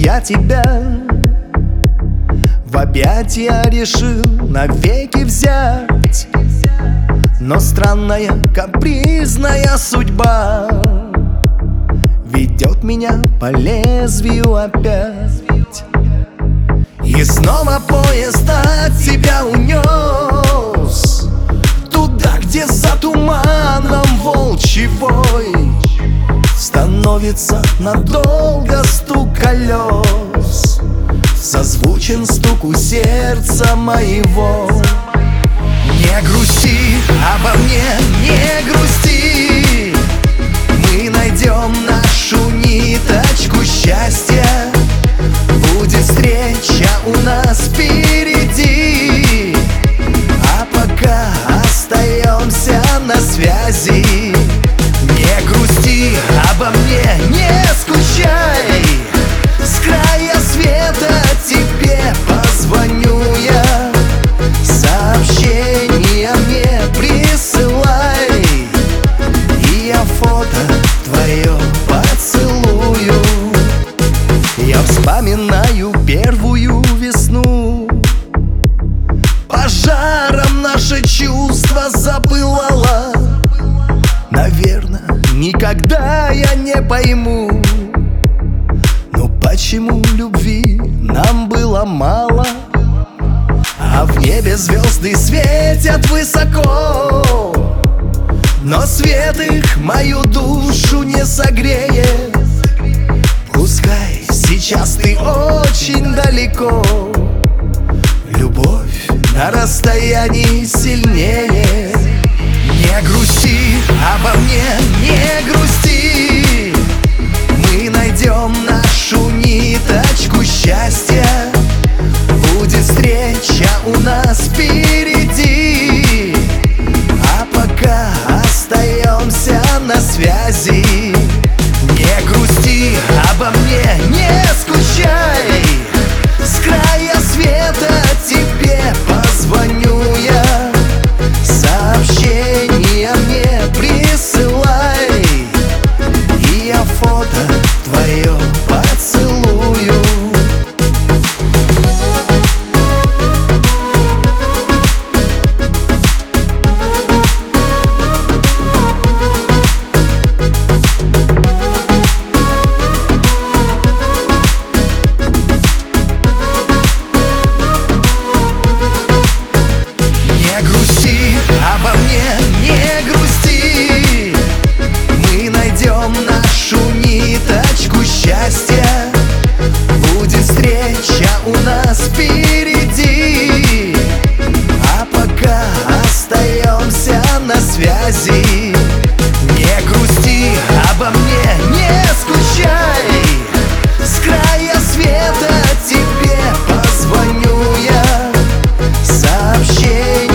я тебя в объятия решил навеки взять. Но странная капризная судьба ведет меня по лезвию опять. И снова поезд от тебя унес туда, где за туманом волчий вой становится надолго стук колес, созвучен стуку сердца моего. Не грусти обо мне, не грусти, мы найдем нашу ниточку счастья. Будет встреча у нас впереди, а пока остаемся на связи. Не грусти обо мне, не скучай, с края света тебе позвоню я. Сообщения мне присылай, и я фото твое поцелую. Я вспоминаю первую весну, пожаром наше чувство запылало. Наверное, никогда я не пойму, но почему любви нам было мало. А в небе звезды светят высоко, но свет их мою душу не согреет. Пускай сейчас ты очень далеко, любовь на расстоянии сильнее. Не грусти обо мне, не грусти, мы найдем нашу ниточку счастья. Будет встреча у нас впереди, а пока остаемся на связи. Не грусти обо мне, не скучай, с края света тебе позвоню я. Сообщения мне присылай, и я фото твое поцелую. Обо мне не грусти, мы найдем нашу ниточку счастья. Будет встреча у нас впереди, а пока остаемся на связи. Не грусти обо мне, не скучай, с края света тебе позвоню я. Сообщение